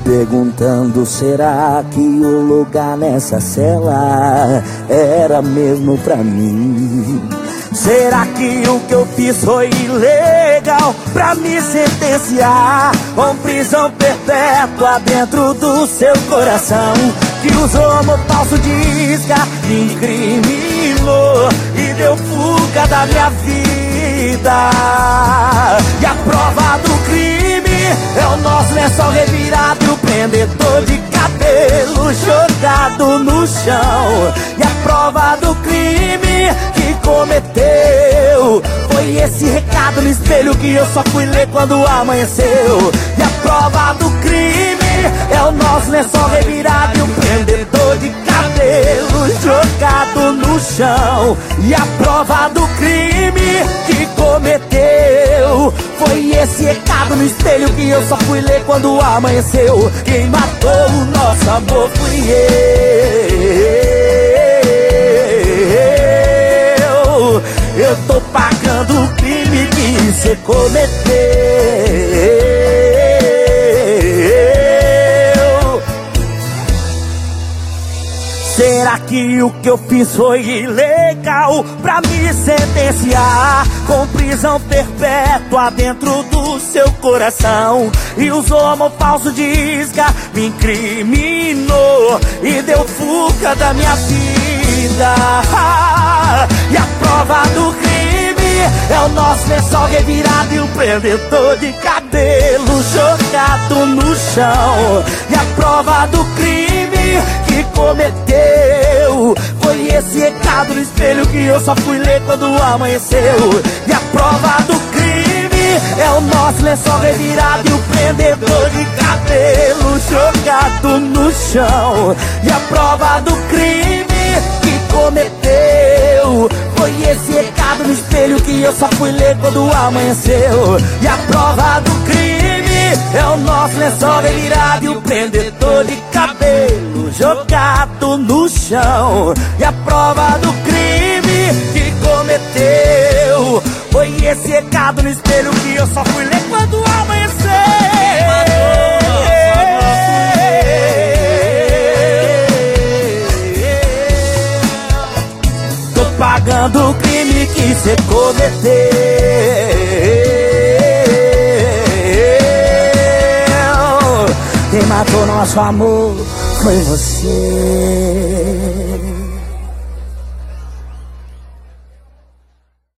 perguntando: será que o lugar nessa cela era mesmo pra mim? Será que o que eu fiz foi ilegal pra me sentenciar com prisão perpétua dentro do seu coração? Que usou amor falso de isca, me incriminou e deu fuga da minha vida. E a prova do crime é o nosso lençol revirado e o prendedor de cabelo jogado no chão. E a prova do crime que cometeu foi esse recado no espelho que eu só fui ler quando amanheceu. E a prova do crime é o nosso lençol revirado e o prendedor de cabelo jogado no chão. E a prova do crime que cometeu foi esse recado no espelho que eu só fui ler quando amanheceu. Quem matou o nosso amor fui eu tô pagando o crime que cê cometeu. Será que o que eu fiz foi ilegal pra me sentenciar com prisão perpétua dentro do seu coração? E usou amor falso de isca, me incriminou e deu fuga da minha vida. E a prova do crime é o nosso lençol revirado e o prendedor de cabelo jogado no chão. E a prova do crime que cometeu foi esse recado no espelho que eu só fui ler quando amanheceu. E a prova do crime é o nosso lençol revirado e o prendedor de cabelo jogado no chão. E a prova do crime que cometeu foi esse recado no espelho que eu só fui ler quando amanheceu. E a prova do crime é o nosso lençol revirado e o prendedor de cabelo jogado no chão. E a prova do crime que cometeu foi esse recado no espelho que eu só fui ler quando amanheceu. Tô pagando o crime que cê cometeu. Quem matou nosso amor foi você.